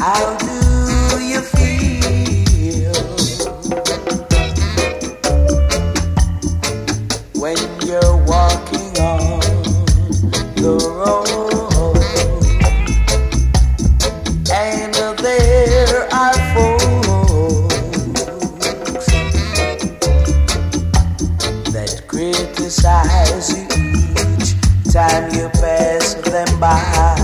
How do you feel when you're walking on the road and there are folks that criticize you each time you pass them by?